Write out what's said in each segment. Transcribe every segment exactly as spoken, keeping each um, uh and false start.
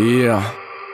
Yeah.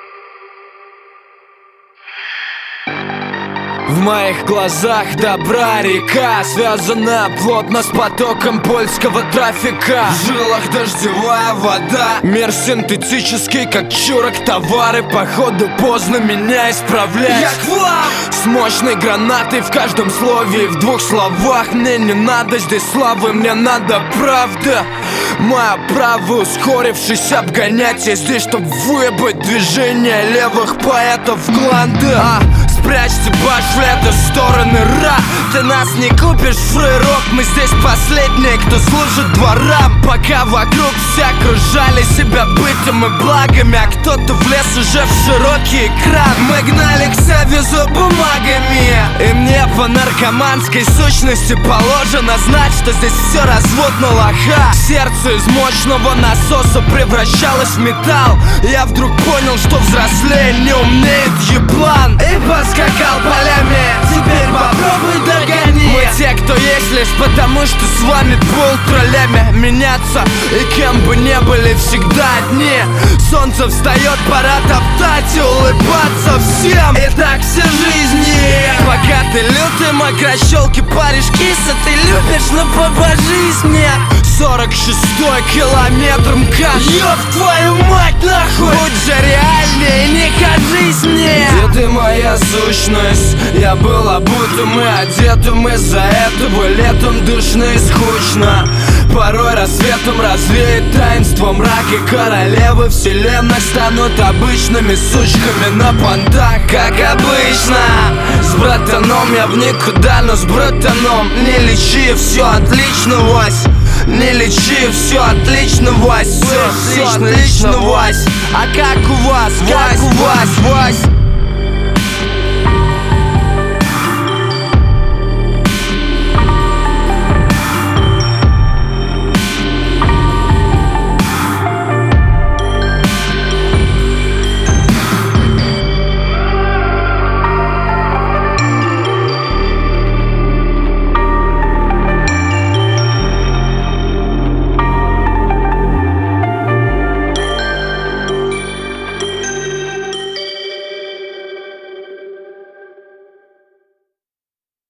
В моих глазах добра река связана плотно с потоком польского трафика. В жилах дождевая вода, мир синтетический, как чурок товары. Походу поздно меня исправлять. Я к вам! С мощной гранатой в каждом слове и в двух словах. Мне не надо здесь славы, мне надо правда. Мое право, ускорившись, обгонять. Я здесь, чтоб выебать движение левых поэтов в гланды. а, Спрячьте башляты в стороны ра. Ты нас не купишь, фрейрок. Мы здесь последние, кто служит дворам. Пока вокруг все окружали себя бытом и благами, а кто-то влез уже в широкий экран. Мы гнали к союзу бумагами, и мне по наркоманской сущности положено знать, что здесь все развод на лоха. Сердце из мощного насоса превращалось в металл. Я вдруг понял, что взрослее не умеет еблан. И поскакал полями, теперь попробуй догони. Мы те, кто есть лишь потому, что с вами был троллями. Меняться, и кем бы не были, всегда одни. Солнце встает, пора топтать и улыбаться всем. И так все жизни. Пока ты лютый мокрощёлки паришь киса, ты любишь, но побожись мне. Сорок шестой километр МКАД. Ёб твою мать нахуй! Будь же реальнее, не кажись мне. Где ты, моя сущность? Я был обутым и одетым. Из-за этого летом душно и скучно. Порой рассветом развеет таинство мрак, и королевы вселенных станут обычными сучками на понтах. Как обычно, с братаном я в никуда, но с братаном не лечи, все отлично, Вась. Не лечи, все отлично, Вась. Все, все отлично, Вась. А как у вас, как у вас, Вась?